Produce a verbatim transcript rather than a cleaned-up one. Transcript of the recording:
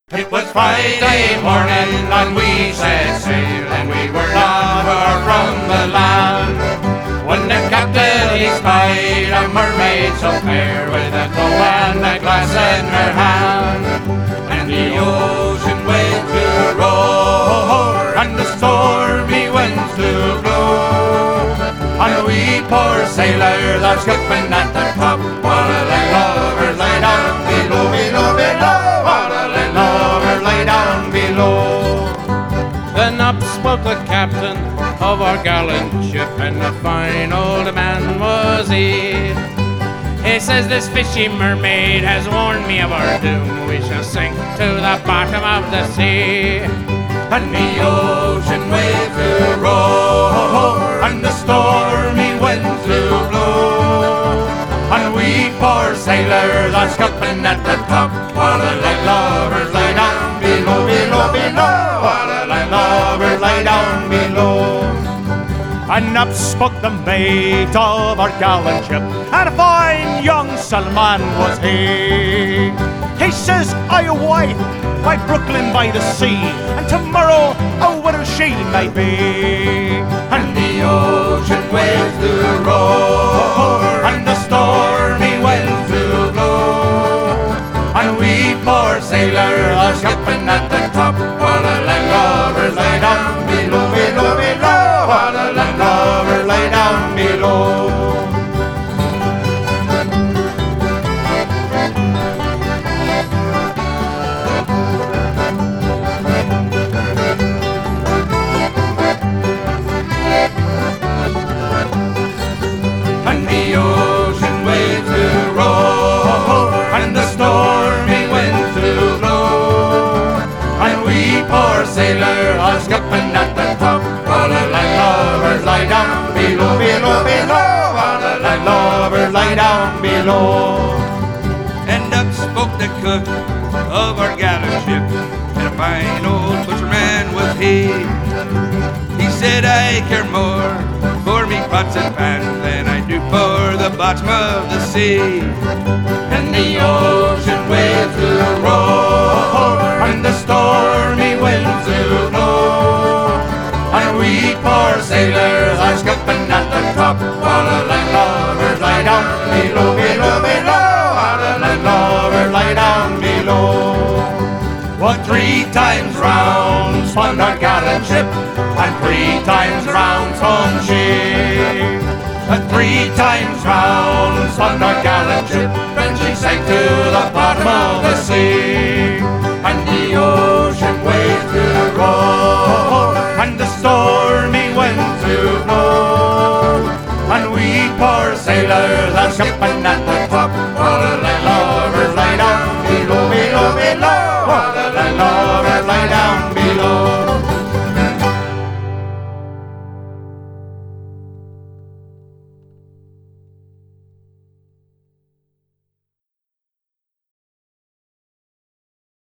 It was Friday morning and we set sail, and we were not far from the land, when the captain he spied a mermaid so fair, with a bow and a glass in her hand. And the ocean waves to roar, and the stormy winds to blow, and we poor sailors are skipping at the top, while the lovers lay down below, below, below, while the lovers lay down below. Then up spoke the captain of our gallant ship, and a fine old man was he. He says, "This fishy mermaid has warned me of our doom. We shall sink to the bottom of the sea." And the ocean waves to roar, and the stormy winds to blow, and we poor sailors are scupping at the top, while the lovers lay down below, below, below, while the lovers lay down below. And up spoke the mate of our gallant ship, and a fine young sailorman was he. He says, "I a wife by Brooklyn by the sea, and tomorrow a widow she may be." And the ocean waves to roar, and the stormy winds to blow, and we poor sailors are skipping at the top, while the lovers lay down below, below, below, while the lovers lay down below. And the ocean waves to roar, and the stormy winds to blow, and we poor sailors are skipping at the top, while the lovers lie down below, below, below, while the lovers lie down below. And up spoke the cook of our gallant ship, and a fine old butcherman was he. He said, "I care more for me pots and pans than I do for the bottom of the sea." And the ocean waves to roar, and the stormy winds to blow, and we poor sailors are skipping at the top, while the lovers lie down below, below, below, while the lovers lie down below. Well, three times round spun our gallant ship, and three times round spun she. And three times round spun our gallant ship, and she sank to the bottom of the sea. And the ocean waves to roar, and the stormy winds to blow, and we poor sailors are skipping at